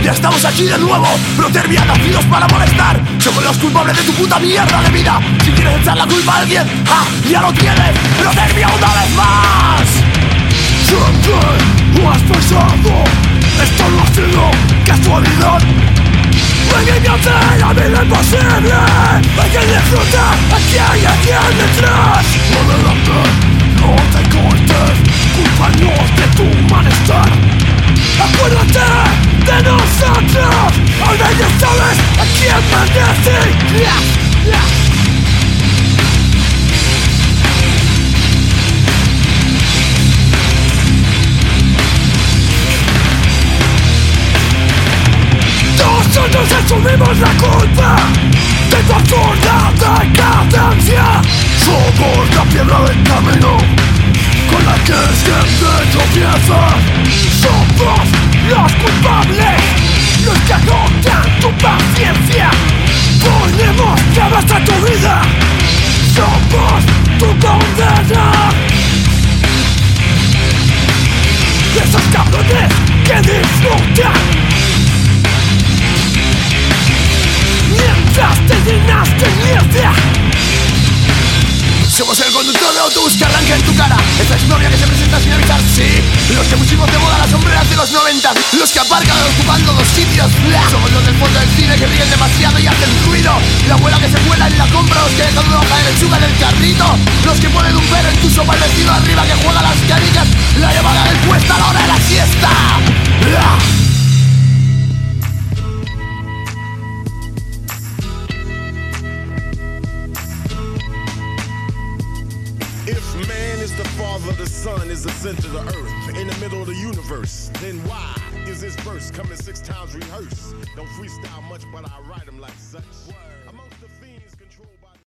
Ya estamos aquí de nuevo, Protervia, nacidos para molestar. Somos los culpables de tu puta mierda de vida. Si quieres echar la culpa a alguien, ¡ah! Ya lo tienes, Protervia una vez más. Siempre lo has pensado, esto no ha sido casualidad. Alguien que hace la vida imposible, hay que disfrutar, aquí hay alguien detrás. Adelante, no te cortes, culpanos de tu malestar. Acuérdate de nosotros, ahora ya sabes a quién pertenece. Nosotros asumimos la culpa de tu absurda decadencia. Somos la piedra del camino con la que siempre tropiezas. Somos los culpables, los que agotan tu paciencia. Ponemos trabas a tu vida, somos tu condena. Y esos cabrones que disfrutan mientras te llenas de mierda. Somos el conductor de autobús que arranca en tu cara. Esta historia que se presenta sin avisar, sí. Los que pusimos de moda las sombreras de los 90. Los que aparcan ocupando dos sitios. Somos los del fondo del cine que ríen demasiado y hacen ruido. La abuela que se cuela en la compra. Los que dejan una hoja de lechuga en el carrito. Los que ponen un pelo en tu sopa, el vecino arriba que juega las canicas. La llamada del puesto a la hora de la siesta. If man is the father, the sun is the center of the earth, in the middle of the universe, then why is this verse coming 6 times rehearsed? Don't freestyle much, but I write them like such.